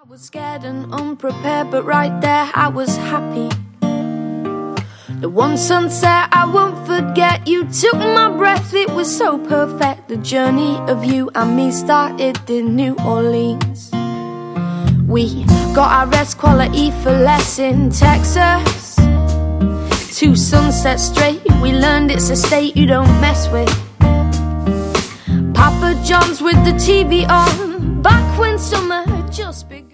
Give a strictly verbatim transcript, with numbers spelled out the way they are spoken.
I was scared and unprepared, but right there I was happy. The one sunset I won't forget, you took my breath, it was so perfect. The journey of you and me started in New Orleans. We got our rest, quality for less in Texas. Two sunsets straight, we learned it's a state you don't mess with. Papa John's with the T V on, back when summer had just begun.